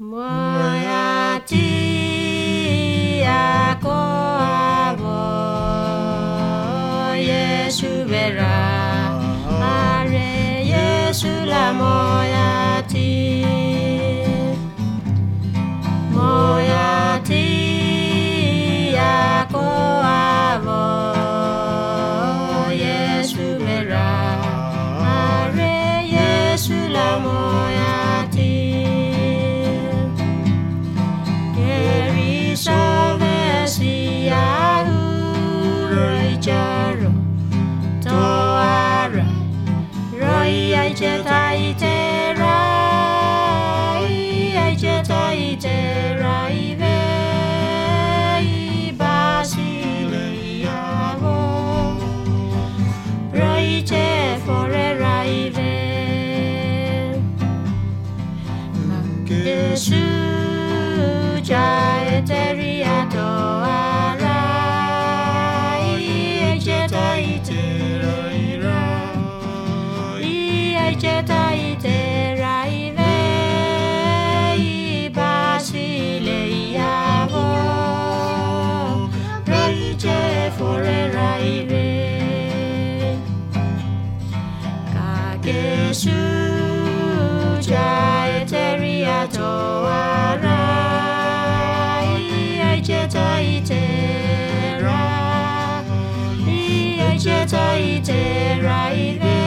Moyati ako avo Yesu vera are Yesu la moyati ako avo Yesu vera are Yesu la moyati Jaro Toara Roi Aijetai Terai Aijetai Terai Vei Basile Yavo Roi Te Fore Raive Yesu Jai Teria Toara Jetai te raive I basile iavo Roice fore raive Kagesu jai teria toara I jetai te ra I jetai te raive